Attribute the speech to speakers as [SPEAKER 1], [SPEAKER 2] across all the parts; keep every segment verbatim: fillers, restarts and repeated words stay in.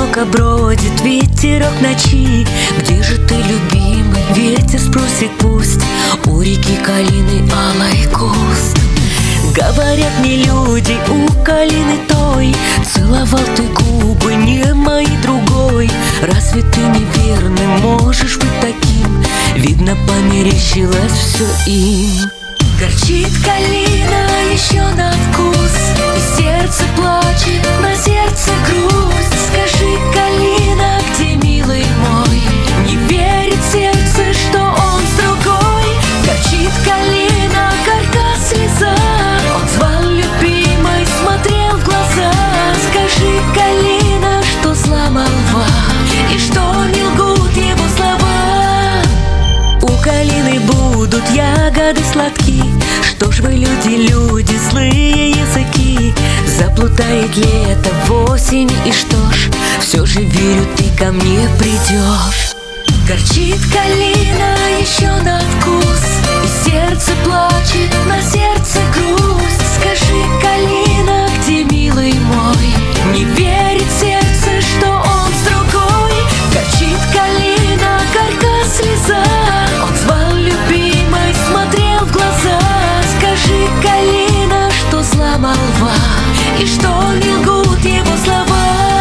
[SPEAKER 1] одиноко бродит ветерок ночи. Где же ты, любимый? Ветер спросит пусть у реки калины алый куст. Говорят мне люди, у калины той целовал ты губы, не мои другой. Разве ты неверный можешь быть таким? Видно, померещилось все им. Горчит калина еще на вкус, и сердце плачет, на сердце грусть. Скажи, калина, где милый мой? Не верит сердце, что он с другой. Горчит калина, горька слеза, он звал любимой, смотрел в глаза. Скажи, калина, что зла молва, и что не лгут его слова. У калины будут ягоды сладки. Что ж вы, люди, люди, злые языки? Заплутает лето в осень, и что ж, все же верю, ты ко мне придешь. Горчит калина еще на вкус, и сердце плачет, на сердце грусть. Скажи, калина, где милый мой? Не верит сердце, что он с другой. Горчит калина, горька слеза, он звал любимой, смотрел в глаза. Скажи, калина, что зла молва, и что не лгут его слова.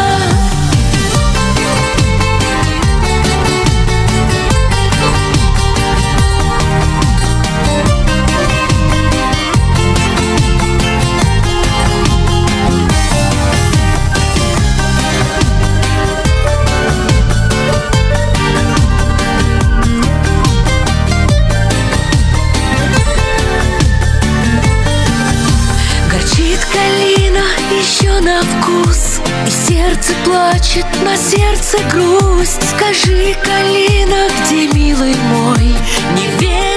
[SPEAKER 1] Еще на вкус, и сердце плачет, на сердце грусть. Скажи, калина, где милый мой? Не верь.